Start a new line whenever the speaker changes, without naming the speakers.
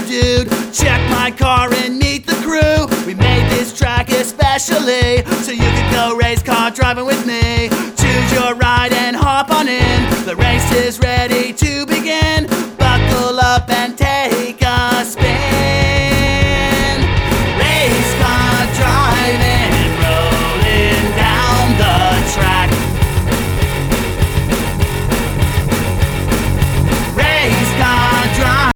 dude. Check my car and meet the crew. We made this track especially so you could go race car driving with me. Choose your ride and hop on in. The race is ready to